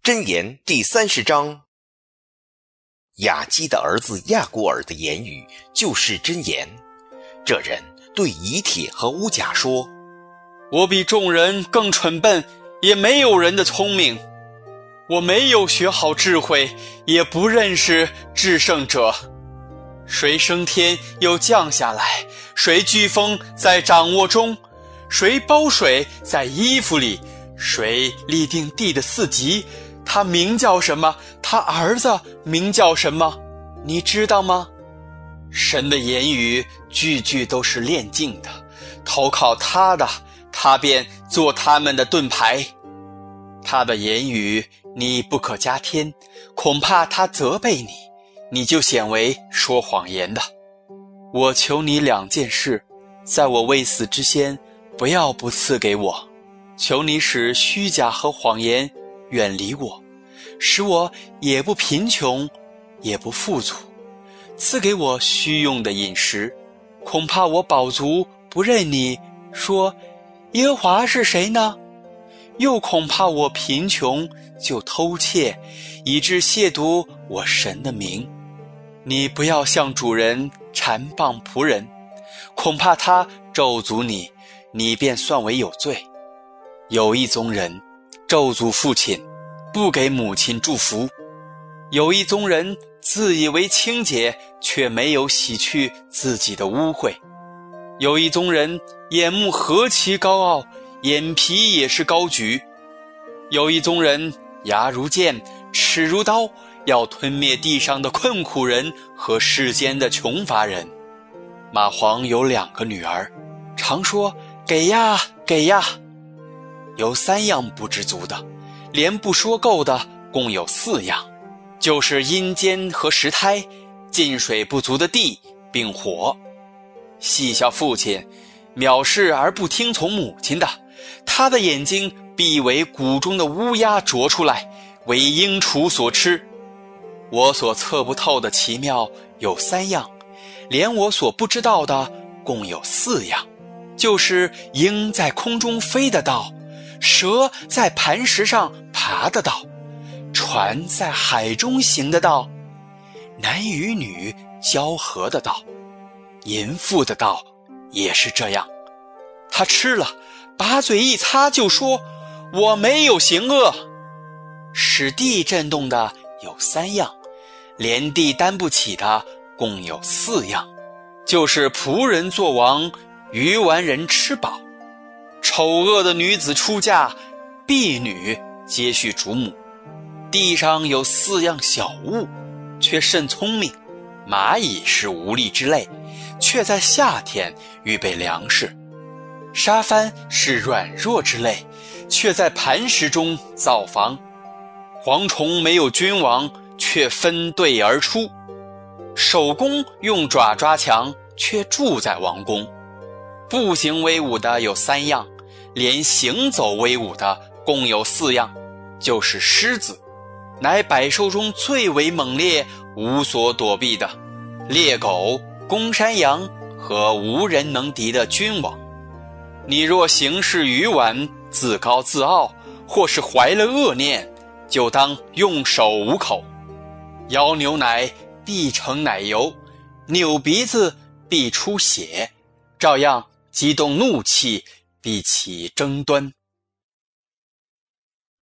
箴言第30章，雅基的儿子亚古尔的言语就是箴言。这人对以铁和乌甲说： 我比众人更蠢笨，也没有人的聪明。我没有学好智慧，也不认识至圣者。谁升天又降下来？谁飓风在掌握中？谁包水在衣服里？谁立定地的四极？他名叫什么？他儿子名叫什么？你知道吗？神的言语句句都是炼净的，投靠他的，他便做他们的盾牌。他的言语你不可加添，恐怕他责备你，你就显为说谎言的。我求你2件事，在我未死之先，不要不赐给我。求你使虚假和谎言远离我，使我也不贫穷，也不富足。赐给我虚用的饮食，恐怕我饱足不认你，说耶和华是谁呢？又恐怕我贫穷就偷窃，以致亵渎我神的名。你不要向主人缠谤仆人，恐怕他咒诅你，你便算为有罪。有一宗人咒诅父亲，不给母亲祝福；有一宗人自以为清洁，却没有洗去自己的污秽；有一宗人眼目何其高傲，眼皮也是高举；有一宗人牙如剑，齿如刀，要吞灭地上的困苦人和世间的穷乏人。蚂蟥有2个女儿，常说给呀给呀。有3样不知足的，连不说够的共有4样，就是阴间和石胎，进水不足的地，并火。戏笑父亲，藐视而不听从母亲的，他的眼睛必为谷中的乌鸦啄出来，为鹰雏所吃。我所测不透的奇妙有3样，连我所不知道的共有4样，就是鹰在空中飞得到，蛇在磐石上爬得到，船在海中行得到，男与女交合得到，淫妇的道也是这样。他吃了，把嘴一擦就说我没有行恶。使地震动的有3样，连地担不起的共有4样，就是仆人做王，愚顽人吃饱。丑恶的女子出嫁，婢女接续主母。地上有4样小物，却甚聪明。蚂蚁是无力之类，却在夏天预备粮食。沙帆是软弱之类，却在磐石中造房。蝗虫没有君王，却分队而出。守宫用爪抓墙，却住在王宫。步行威武的有3样，连行走威武的共有4样，就是狮子，乃百兽中最为猛烈，无所躲避的；猎狗、公山羊和无人能敌的君王。你若行事愚顽，自高自傲，或是怀了恶念，就当用手捂口。摇牛奶必成奶油，扭鼻子必出血，照样激动怒气，必起争端。